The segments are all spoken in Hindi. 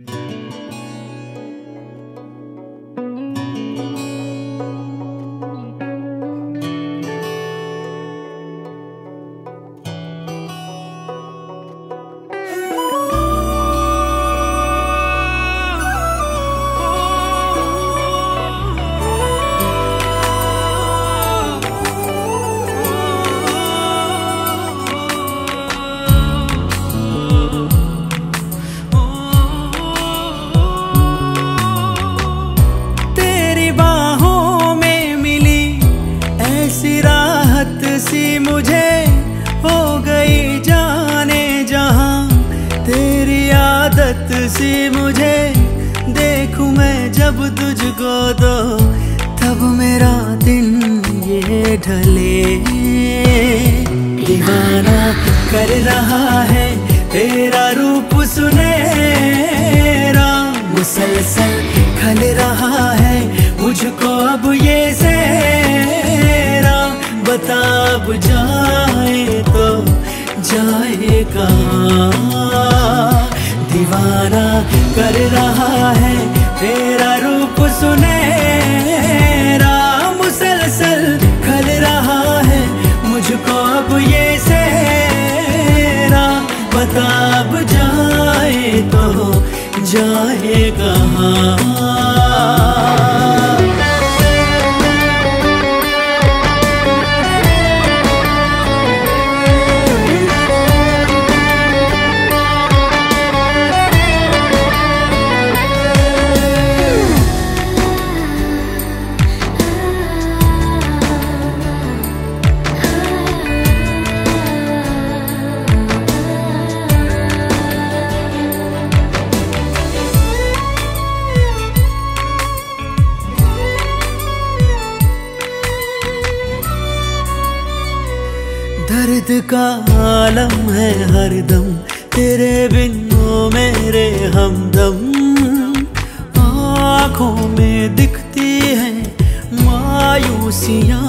मुझे हो गई जाने जहां, तेरी आदत सी मुझे देखूं मैं जब तुझको तो तब मेरा दिन ये ढले। दीवाना कर रहा है तेरा रूप सुनहरा, मुसलसल खल रहा है मुझको अब ये सेहरा। बता अब जाए तो जाए कहाँ, दीवाना कर रहा है तेरा रूप सुनहरा, मुसलसल खल रहा है मुझको अब ये सेहरा। बता अब जाए तो जाए कहाँ। दर्द का आलम है हरदम तेरे बिन ओ मेरे हमदम, आँखों में दिखती है मायूसियाँ।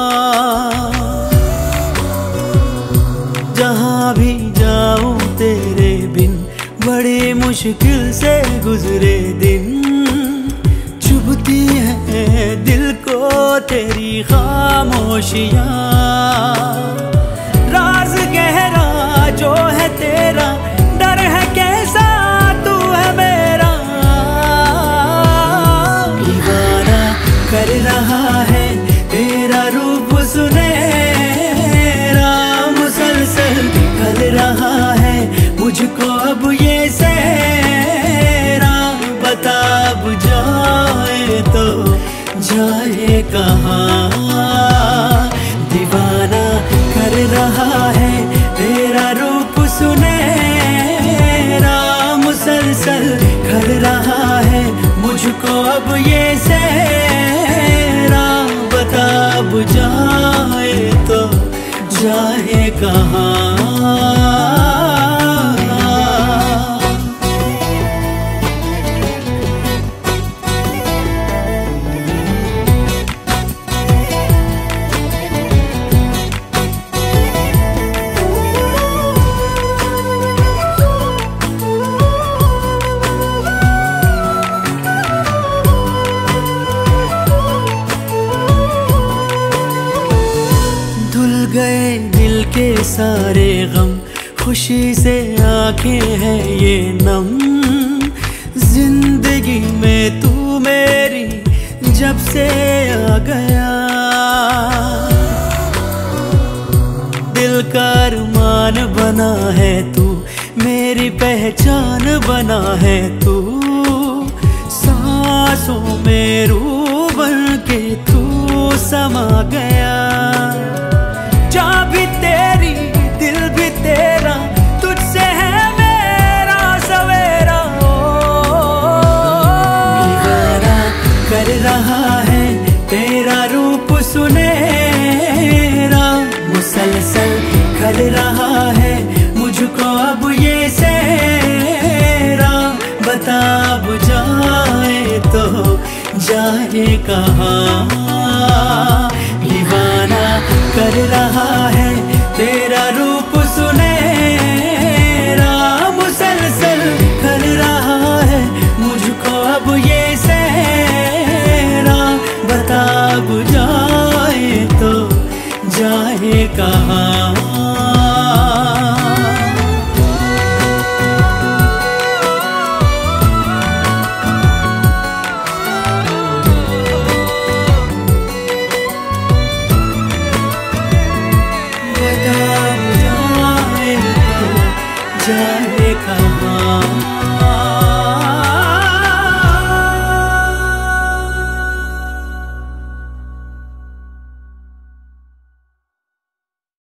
जहाँ भी जाऊँ तेरे बिन बड़ी मुश्किल से गुजरे दिन, चुभती है दिल को तेरी खामोशियाँ। राज गहरा जो है तेरा, डर है कैसा तू है मेरा। दीवाना कर रहा है तेरा रूप सुनहरा, मुसलसल खल रहा है मुझको अब ये सेहरा। बता अब जाए तो जाए कहाँ, दीवाना कर रहा है तेरा रूप सुनहरा, मुसलसल खल रहा है मुझको अब ये सेहरा। बता अब जाए तो जाए कहाँ। गए दिल के सारे गम, खुशी से आंखें हैं ये नम। जिंदगी में तू मेरी जब से आ गया, दिल का अरमान बना है तू, मेरी पहचान बना है तू। सांसों में रूह बन के तू समा गया, जा भी तेरी दिल भी तेरा, तुझसे है मेरा सवेरा। दीवाना कर रहा है तेरा रूप सुनहरा, मुसलसल खल रहा है मुझको अब ये सेहरा। बता अब जाए तो जाए कहाँ, दीवाना कर रहा है तेरा रूप सुनहरा, मुसलसल खल रहा है हाँ